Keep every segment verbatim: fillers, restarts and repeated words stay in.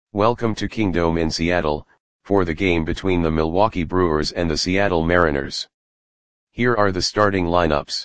Welcome to Kingdome in Seattle, for the game between the Milwaukee Brewers and the Seattle Mariners. Here are the starting lineups.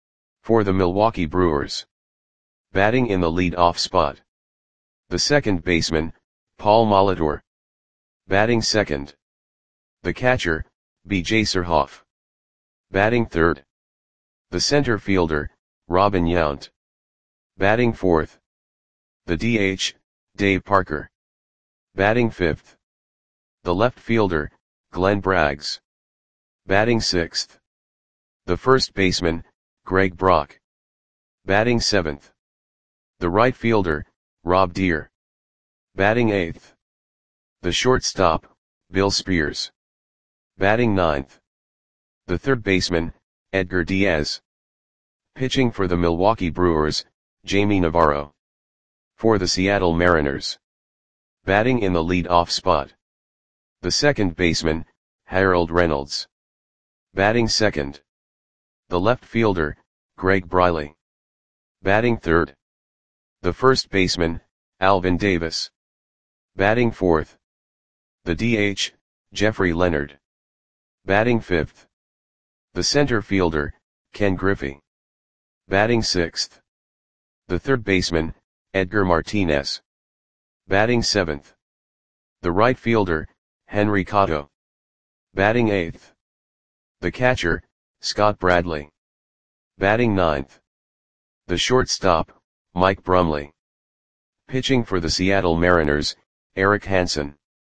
For the Milwaukee Brewers. Batting in the lead-off spot. The second baseman, Paul Molitor. Batting second. The catcher, B J Surhoff. Batting third. The center fielder, Robin Yount. Batting fourth. The D H, Dave Parker. Batting fifth. The left fielder, Glenn Braggs. Batting sixth. The first baseman, Greg Brock. Batting seventh. The right fielder, Rob Deer. Batting eighth. The shortstop, Bill Spears. Batting ninth. The third baseman, Edgar Diaz. Pitching for the Milwaukee Brewers, Jamie Navarro. For the Seattle Mariners. Batting in the lead-off spot. The second baseman, Harold Reynolds. Batting second. The left fielder, Greg Briley. Batting third. The first baseman, Alvin Davis. Batting fourth. The D H, Jeffrey Leonard. Batting fifth. The center fielder, Ken Griffey. Batting sixth. The third baseman, Edgar Martinez. Batting seventh. The right fielder, Henry Cotto. Batting eighth. The catcher, Scott Bradley. Batting ninth. The shortstop, Mike Brumley. Pitching for the Seattle Mariners, Eric Hansen.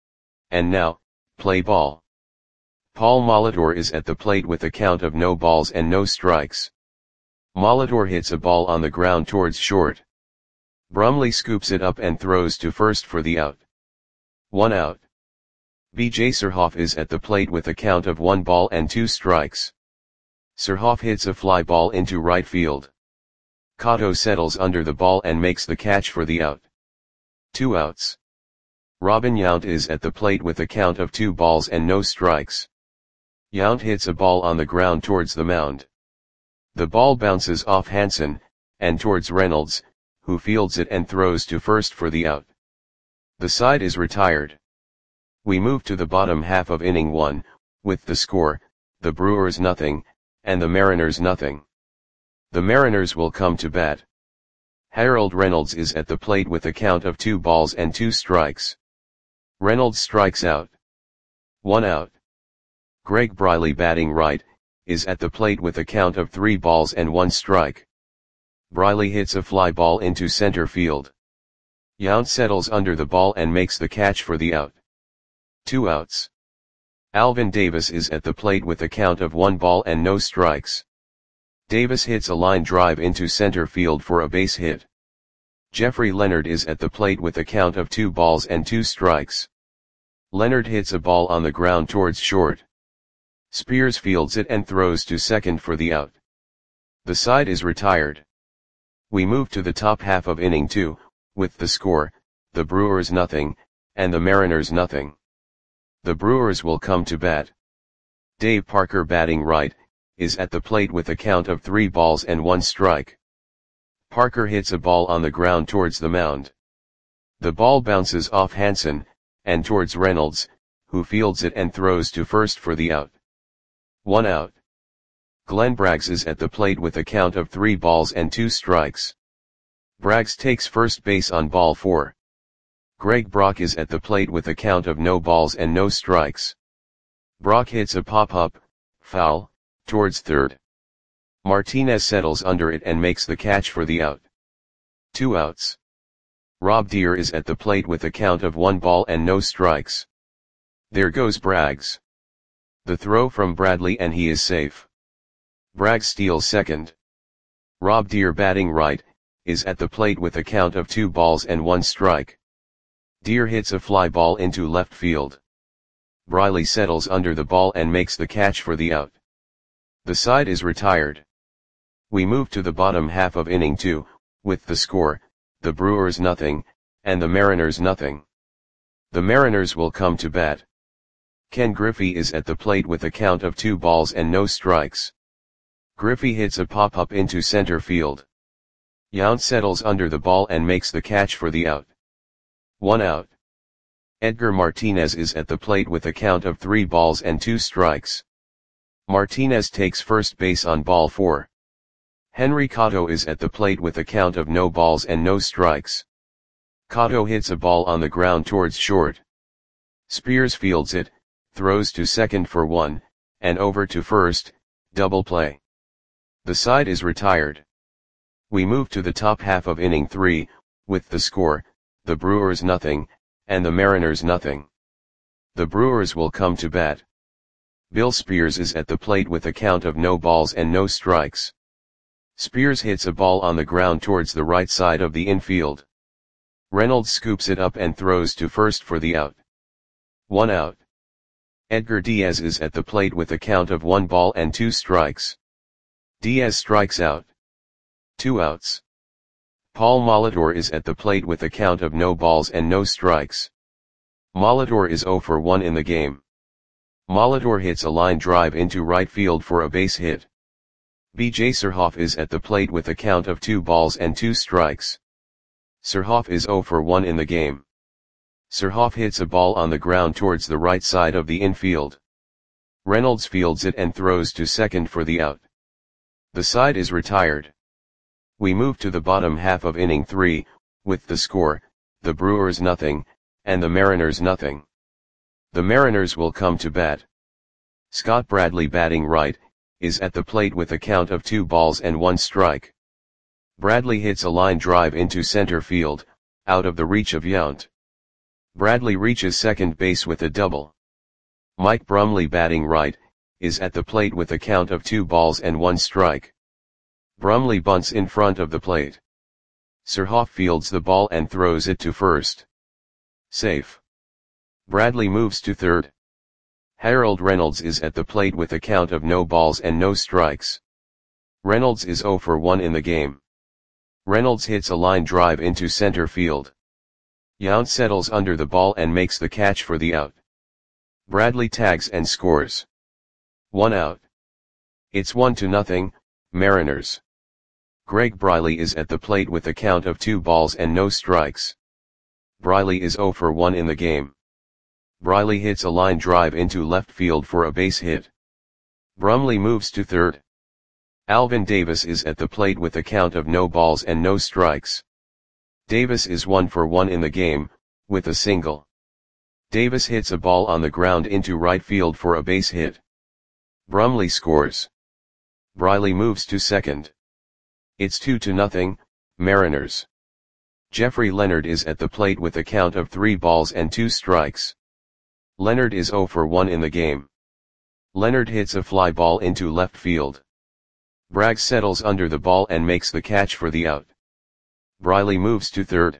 And now, play ball. Paul Molitor is at the plate with a count of no balls and no strikes. Molitor hits a ball on the ground towards short. Brumley scoops it up and throws to first for the out. One out. B J Surhoff is at the plate with a count of one ball and two strikes. Surhoff hits a fly ball into right field. Cotto settles under the ball and makes the catch for the out. Two outs. Robin Yount is at the plate with a count of two balls and no strikes. Yount hits a ball on the ground towards the mound. The ball bounces off Hansen, and towards Reynolds, who fields it and throws to first for the out. The side is retired. We move to the bottom half of inning one, with the score, the Brewers nothing, and the Mariners nothing. The Mariners will come to bat. Harold Reynolds is at the plate with a count of two balls and two strikes. Reynolds strikes out. One out. Greg Briley, batting right, is at the plate with a count of three balls and one strike. Briley hits a fly ball into center field. Yount settles under the ball and makes the catch for the out. Two outs. Alvin Davis is at the plate with a count of one ball and no strikes. Davis hits a line drive into center field for a base hit. Jeffrey Leonard is at the plate with a count of two balls and two strikes. Leonard hits a ball on the ground towards short. Spears fields it and throws to second for the out. The side is retired. We move to the top half of inning two, with the score, the Brewers nothing, and the Mariners nothing. The Brewers will come to bat. Dave Parker, batting right, is at the plate with a count of three balls and one strike. Parker hits a ball on the ground towards the mound. The ball bounces off Hansen, and towards Reynolds, who fields it and throws to first for the out. One out. Glenn Braggs is at the plate with a count of three balls and two strikes. Braggs takes first base on ball four. Greg Brock is at the plate with a count of no balls and no strikes. Brock hits a pop-up, foul, towards third. Martinez settles under it and makes the catch for the out. Two outs. Rob Deer is at the plate with a count of one ball and no strikes. There goes Braggs. The throw from Bradley and he is safe. Braggs steals second. Rob Deer, batting right, is at the plate with a count of two balls and one strike. Deer hits a fly ball into left field. Briley settles under the ball and makes the catch for the out. The side is retired. We move to the bottom half of inning two, with the score, the Brewers nothing, and the Mariners nothing. The Mariners will come to bat. Ken Griffey is at the plate with a count of two balls and no strikes. Griffey hits a pop-up into center field. Yount settles under the ball and makes the catch for the out. One out. Edgar Martinez is at the plate with a count of three balls and two strikes. Martinez takes first base on ball four. Henry Cotto is at the plate with a count of no balls and no strikes. Cotto hits a ball on the ground towards short. Spears fields it, throws to second for one, and over to first, double play. The side is retired. We move to the top half of inning three, with the score, the Brewers nothing, and the Mariners nothing. The Brewers will come to bat. Bill Spears is at the plate with a count of no balls and no strikes. Spears hits a ball on the ground towards the right side of the infield. Reynolds scoops it up and throws to first for the out. One out. Edgar Diaz is at the plate with a count of one ball and two strikes. Diaz strikes out. Two outs. Paul Molitor is at the plate with a count of no balls and no strikes. Molitor is zero for one in the game. Molitor hits a line drive into right field for a base hit. B J Surhoff is at the plate with a count of two balls and two strikes. Surhoff is zero for one in the game. Surhoff hits a ball on the ground towards the right side of the infield. Reynolds fields it and throws to second for the out. The side is retired. We move to the bottom half of inning three, with the score, the Brewers nothing, and the Mariners nothing. The Mariners will come to bat. Scott Bradley, batting right, is at the plate with a count of two balls and one strike. Bradley hits a line drive into center field, out of the reach of Yount. Bradley reaches second base with a double. Mike Brumley, batting right, is at the plate with a count of two balls and one strike. Brumley bunts in front of the plate. Surhoff fields the ball and throws it to first. Safe. Bradley moves to third. Harold Reynolds is at the plate with a count of no balls and no strikes. Reynolds is zero for one in the game. Reynolds hits a line drive into center field. Yount settles under the ball and makes the catch for the out. Bradley tags and scores. One out. It's one to nothing, Mariners. Greg Briley is at the plate with a count of two balls and no strikes. Briley is zero for one in the game. Briley hits a line drive into left field for a base hit. Brumley moves to third. Alvin Davis is at the plate with a count of no balls and no strikes. Davis is one for one in the game, with a single. Davis hits a ball on the ground into right field for a base hit. Brumley scores. Briley moves to second. It's two to nothing, Mariners. Jeffrey Leonard is at the plate with a count of three balls and two strikes. Leonard is zero for one in the game. Leonard hits a fly ball into left field. Bragg settles under the ball and makes the catch for the out. Briley moves to third.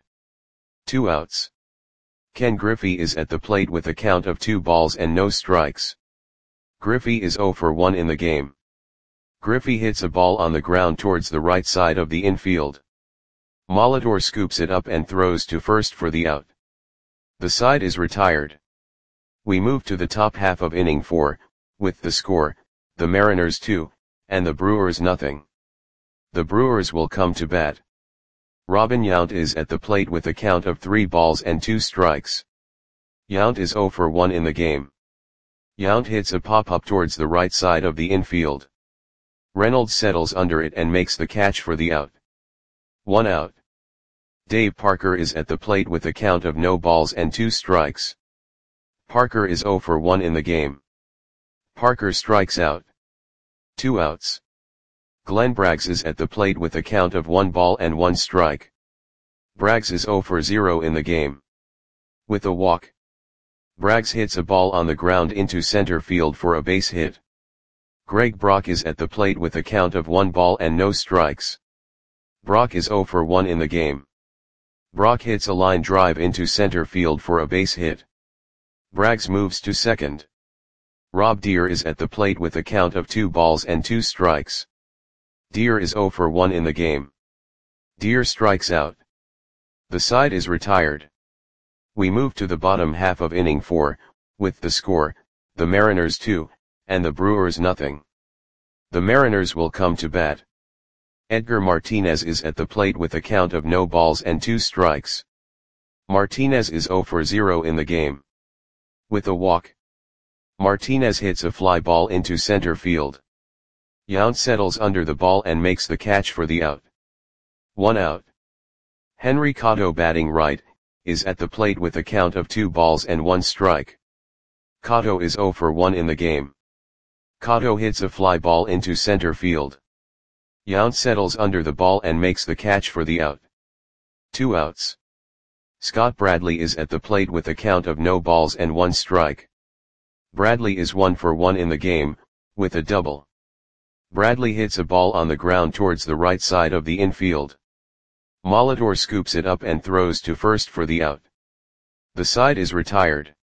Two outs. Ken Griffey is at the plate with a count of two balls and no strikes. Griffey is zero for one in the game. Griffey hits a ball on the ground towards the right side of the infield. Molitor scoops it up and throws to first for the out. The side is retired. We move to the top half of inning four, with the score, the Mariners two, and the Brewers nothing. The Brewers will come to bat. Robin Yount is at the plate with a count of three balls and two strikes. Yount is zero for one in the game. Yount hits a pop-up towards the right side of the infield. Reynolds settles under it and makes the catch for the out. One out. Dave Parker is at the plate with a count of no balls and two strikes. Parker is zero for one in the game. Parker strikes out. Two outs. Glenn Braggs is at the plate with a count of one ball and one strike. Braggs is zero for zero in the game. With a walk. Braggs hits a ball on the ground into center field for a base hit. Greg Brock is at the plate with a count of one ball and no strikes. Brock is zero for one in the game. Brock hits a line drive into center field for a base hit. Braggs moves to second. Rob Deere is at the plate with a count of two balls and two strikes. Deere is zero for one in the game. Deere strikes out. The side is retired. We move to the bottom half of inning four, with the score, the Mariners two, and the Brewers nothing. The Mariners will come to bat. Edgar Martinez is at the plate with a count of no balls and two strikes. Martinez is zero for zero in the game. With a walk, Martinez hits a fly ball into center field. Yount settles under the ball and makes the catch for the out. One out. Henry Cotto, batting right, is at the plate with a count of two balls and one strike. Cotto is zero for one in the game. Cotto hits a fly ball into center field. Yount settles under the ball and makes the catch for the out. Two outs. Scott Bradley is at the plate with a count of no balls and one strike. Bradley is one for one in the game, with a double. Bradley hits a ball on the ground towards the right side of the infield. Molitor scoops it up and throws to first for the out. The side is retired.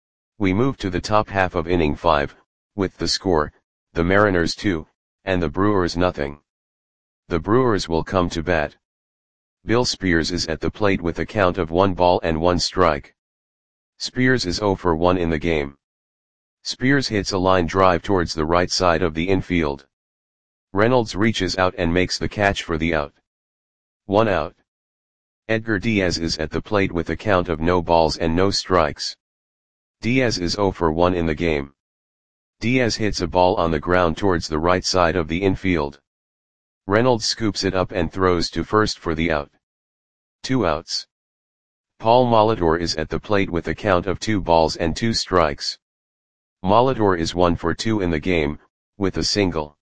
We move to the top half of inning five, with the score, the Mariners two, and the Brewers nothing. The Brewers will come to bat. Bill Spears is at the plate with a count of one ball and one strike. Spears is zero for one in the game. Spears hits a line drive towards the right side of the infield. Reynolds reaches out and makes the catch for the out. One out. Edgar Diaz is at the plate with a count of no balls and no strikes. Diaz is zero for one in the game. Diaz hits a ball on the ground towards the right side of the infield. Reynolds scoops it up and throws to first for the out. Two outs. Paul Molitor is at the plate with a count of two balls and two strikes. Molitor is one for two in the game, with a single.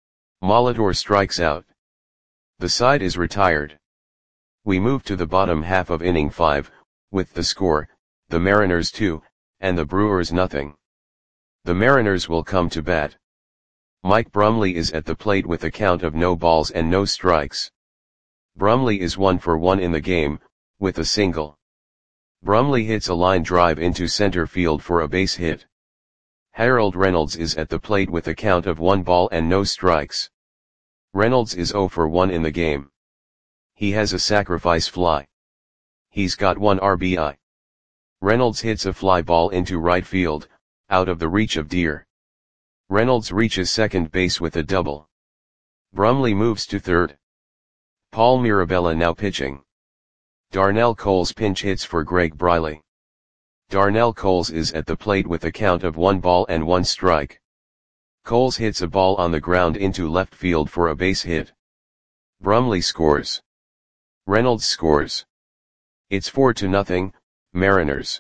Molitor strikes out. The side is retired. We move to the bottom half of inning five, with the score, the Mariners two, and the Brewers nothing. The Mariners will come to bat. Mike Brumley is at the plate with a count of no balls and no strikes. Brumley is one for one in the game, with a single. Brumley hits a line drive into center field for a base hit. Harold Reynolds is at the plate with a count of one ball and no strikes. Reynolds is zero for one in the game. He has a sacrifice fly. He's got one R B I. Reynolds hits a fly ball into right field, out of the reach of Deer. Reynolds reaches second base with a double. Brumley moves to third. Paul Mirabella now pitching. Darnell Coles pinch hits for Greg Briley. Darnell Coles is at the plate with a count of one ball and one strike. Coles hits a ball on the ground into left field for a base hit. Brumley scores. Reynolds scores. It's four to nothing, Mariners.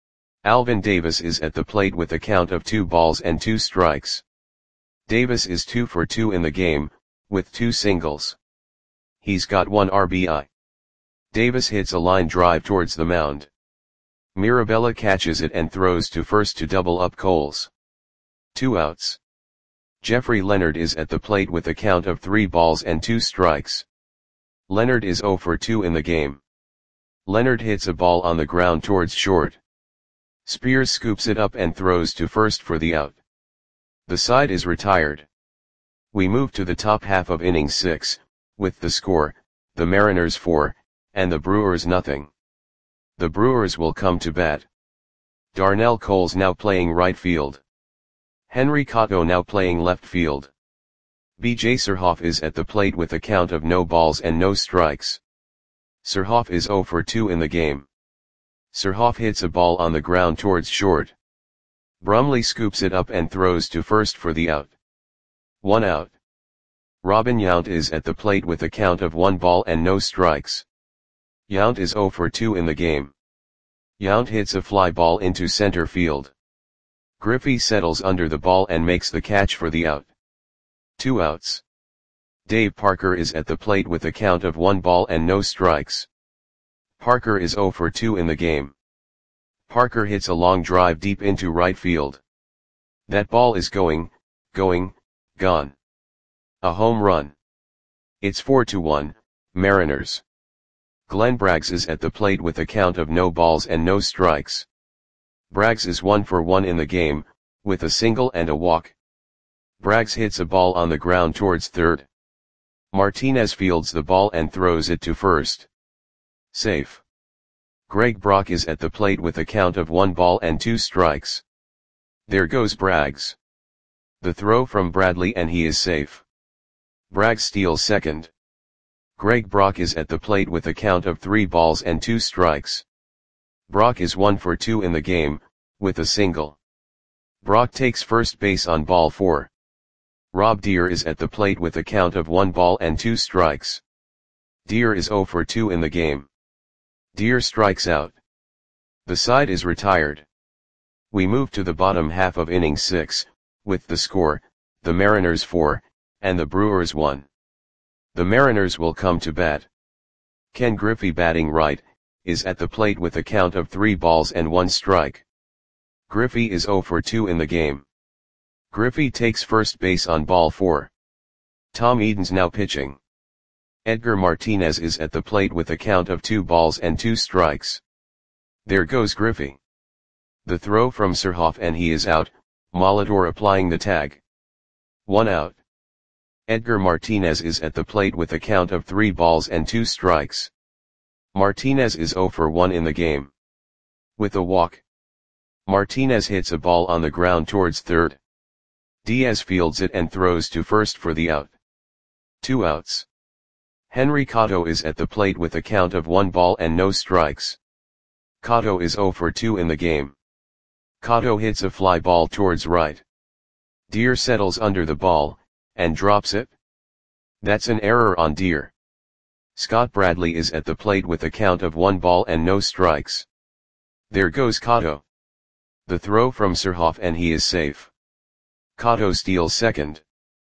Alvin Davis is at the plate with a count of two balls and two strikes. Davis is two for two in the game, with two singles. He's got one R B I. Davis hits a line drive towards the mound. Mirabella catches it and throws to first to double up Coles. Two outs. Jeffrey Leonard is at the plate with a count of three balls and two strikes. Leonard is zero for two in the game. Leonard hits a ball on the ground towards short. Spears scoops it up and throws to first for the out. The side is retired. We move to the top half of inning six, with the score, the Mariners four, and the Brewers nothing. The Brewers will come to bat. Darnell Coles now playing right field. Henry Cotto now playing left field. B J Surhoff is at the plate with a count of no balls and no strikes. Surhoff is zero for two in the game. Surhoff hits a ball on the ground towards short. Brumley scoops it up and throws to first for the out. One out. Robin Yount is at the plate with a count of one ball and no strikes. Yount is zero for two in the game. Yount hits a fly ball into center field. Griffey settles under the ball and makes the catch for the out. Two outs. Dave Parker is at the plate with a count of one ball and no strikes. Parker is zero for two in the game. Parker hits a long drive deep into right field. That ball is going, going, gone. A home run. It's four to one, Mariners. Glenn Braggs is at the plate with a count of no balls and no strikes. Braggs is one for one in the game, with a single and a walk. Braggs hits a ball on the ground towards third. Martinez fields the ball and throws it to first. Safe. Greg Brock is at the plate with a count of one ball and two strikes. There goes Braggs. The throw from Bradley and he is safe. Braggs steals second. Greg Brock is at the plate with a count of three balls and two strikes. Brock is one for two in the game, with a single. Brock takes first base on ball four. Rob Deer is at the plate with a count of one ball and two strikes. Deer is zero for two in the game. Deer strikes out. The side is retired. We move to the bottom half of inning six, with the score, the Mariners four, and the Brewers one. The Mariners will come to bat. Ken Griffey, batting right, is at the plate with a count of three balls and one strike. Griffey is zero for two in the game. Griffey takes first base on ball four. Tom Edens now pitching. Edgar Martinez is at the plate with a count of two balls and two strikes. There goes Griffey. The throw from Surhoff and he is out, Molitor applying the tag. One out. Edgar Martinez is at the plate with a count of three balls and two strikes. Martinez is zero for one in the game. With a walk. Martinez hits a ball on the ground towards third. Diaz fields it and throws to first for the out. Two outs. Henry Cotto is at the plate with a count of one ball and no strikes. Cotto is zero for two in the game. Cotto hits a fly ball towards right. Deer settles under the ball, and drops it. That's an error on Deer. Scott Bradley is at the plate with a count of one ball and no strikes. There goes Cotto. The throw from Surhoff and he is safe. Cotto steals second.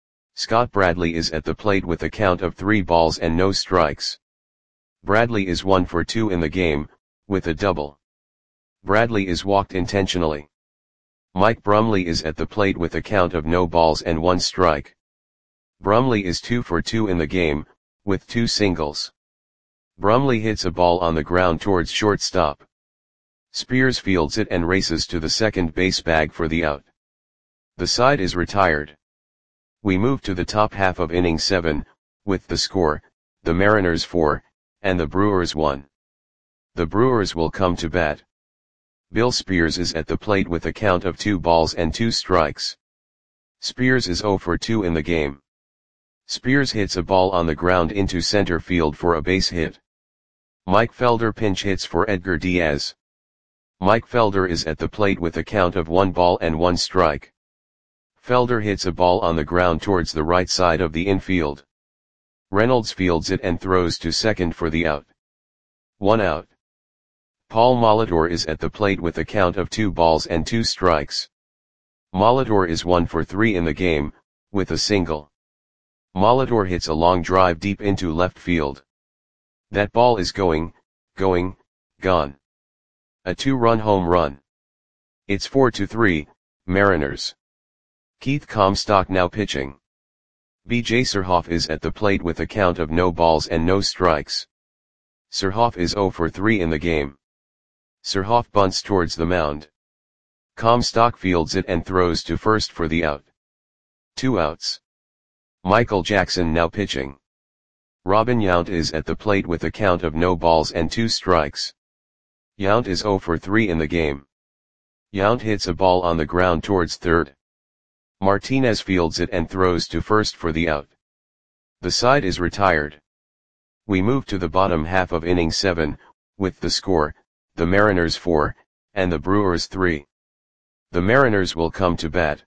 Scott Bradley is at the plate with a count of three balls and no strikes. Bradley is one for two in the game, with a double. Bradley is walked intentionally. Mike Brumley is at the plate with a count of no balls and one strike. Brumley is two for two in the game, with two singles. Brumley hits a ball on the ground towards shortstop. Spears fields it and races to the second base bag for the out. The side is retired. We move to the top half of inning seven, with the score, the Mariners four, and the Brewers one. The Brewers will come to bat. Bill Spears is at the plate with a count of two balls and two strikes. Spears is zero for two in the game. Spears hits a ball on the ground into center field for a base hit. Mike Felder pinch hits for Edgar Diaz. Mike Felder is at the plate with a count of one ball and one strike. Felder hits a ball on the ground towards the right side of the infield. Reynolds fields it and throws to second for the out. One out. Paul Molitor is at the plate with a count of two balls and two strikes. Molitor is one for three in the game, with a single. Molitor hits a long drive deep into left field. That ball is going, going, gone. A two-run home run. It's four to three, Mariners. Keith Comstock now pitching. B J Surhoff is at the plate with a count of no balls and no strikes. Surhoff is zero for three in the game. Surhoff bunts towards the mound. Comstock fields it and throws to first for the out. Two outs. Michael Jackson now pitching. Robin Yount is at the plate with a count of no balls and two strikes. Yount is zero for three in the game. Yount hits a ball on the ground towards third. Martinez fields it and throws to first for the out. The side is retired. We move to the bottom half of inning seven, with the score, the Mariners four, and the Brewers three. The Mariners will come to bat.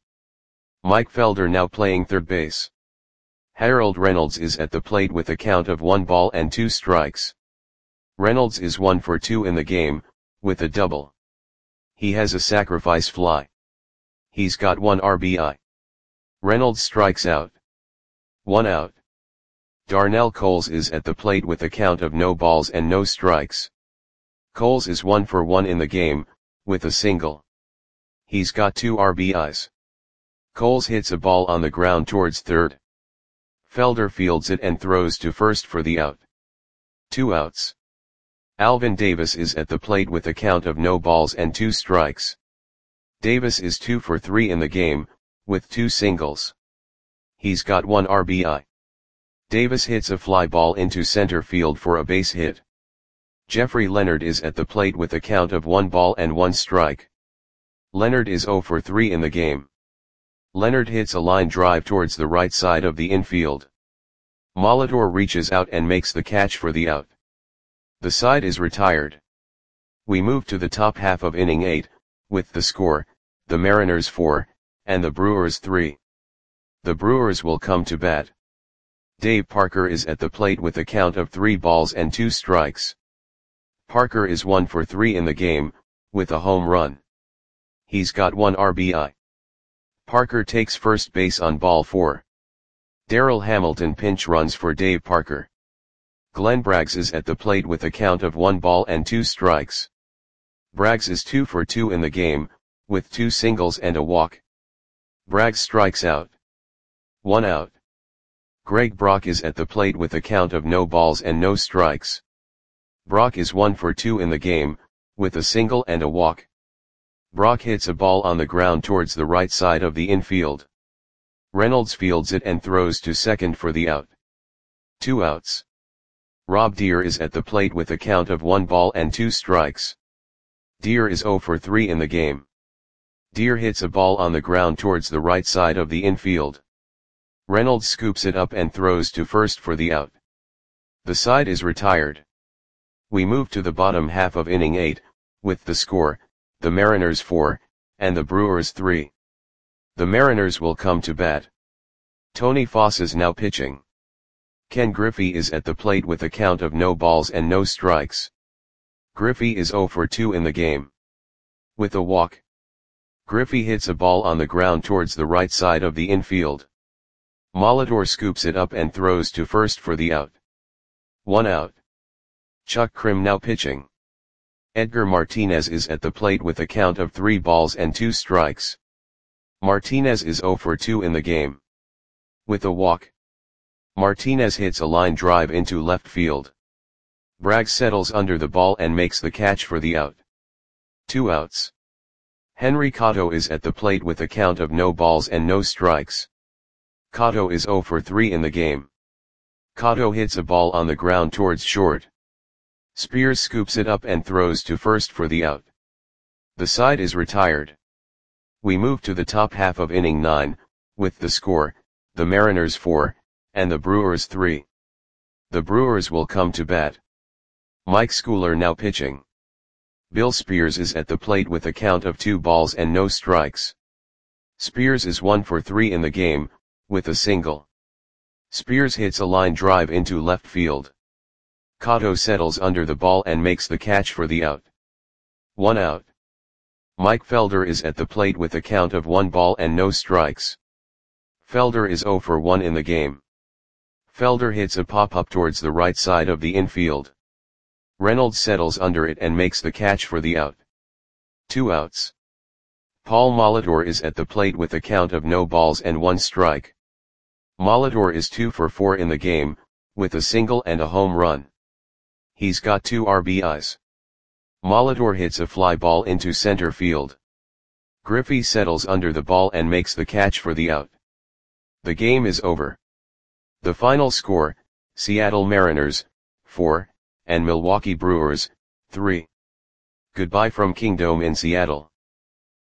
Mike Felder now playing third base. Harold Reynolds is at the plate with a count of one ball and two strikes. Reynolds is one for two in the game, with a double. He has a sacrifice fly. He's got one R B I. Reynolds strikes out. One out. Darnell Coles is at the plate with a count of no balls and no strikes. Coles is one for one in the game, with a single. He's got two R B Is. Coles hits a ball on the ground towards third. Felder fields it and throws to first for the out. Two outs. Alvin Davis is at the plate with a count of no balls and two strikes. Davis is two for three in the game, with two singles. He's got one R B I. Davis hits a fly ball into center field for a base hit. Jeffrey Leonard is at the plate with a count of one ball and one strike. Leonard is zero for three in the game. Leonard hits a line drive towards the right side of the infield. Molitor reaches out and makes the catch for the out. The side is retired. We move to the top half of inning eight, with the score, the Mariners four, and the Brewers three. The Brewers will come to bat. Dave Parker is at the plate with a count of three balls and two strikes. Parker is one for three in the game, with a home run. He's got one R B I. Parker takes first base on ball four. Darryl Hamilton pinch runs for Dave Parker. Glenn Braggs is at the plate with a count of one ball and two strikes. Braggs is two for two in the game, with two singles and a walk. Braggs strikes out. One out. Greg Brock is at the plate with a count of no balls and no strikes. Brock is one for two in the game, with a single and a walk. Brock hits a ball on the ground towards the right side of the infield. Reynolds fields it and throws to second for the out. Two outs. Rob Deer is at the plate with a count of one ball and two strikes. Deer is zero for three in the game. Deer hits a ball on the ground towards the right side of the infield. Reynolds scoops it up and throws to first for the out. The side is retired. We move to the bottom half of inning eight, with the score, the Mariners four, and the Brewers three. The Mariners will come to bat. Tony Foss is now pitching. Ken Griffey is at the plate with a count of no balls and no strikes. Griffey is zero for two in the game. With a walk. Griffey hits a ball on the ground towards the right side of the infield. Molitor scoops it up and throws to first for the out. One out. Chuck Krim now pitching. Edgar Martinez is at the plate with a count of three balls and two strikes. Martinez is zero for two in the game. With a walk. Martinez hits a line drive into left field. Braggs settles under the ball and makes the catch for the out. Two outs. Henry Cotto is at the plate with a count of no balls and no strikes. Cotto is zero for three in the game. Cotto hits a ball on the ground towards short. Spears scoops it up and throws to first for the out. The side is retired. We move to the top half of inning nine, with the score, the Mariners four, and the Brewers three. The Brewers will come to bat. Mike Schooler now pitching. Bill Spears is at the plate with a count of two balls and no strikes. Spears is one for three in the game, with a single. Spears hits a line drive into left field. Cotto settles under the ball and makes the catch for the out. One out. Mike Felder is at the plate with a count of one ball and no strikes. Felder is zero for one in the game. Felder hits a pop-up towards the right side of the infield. Reynolds settles under it and makes the catch for the out. Two outs. Paul Molitor is at the plate with a count of no balls and one strike. Molitor is two for four in the game, with a single and a home run. He's got two R B Is. Molitor hits a fly ball into center field. Griffey settles under the ball and makes the catch for the out. The game is over. The final score, Seattle Mariners, four, and Milwaukee Brewers, three. Goodbye from Kingdome in Seattle.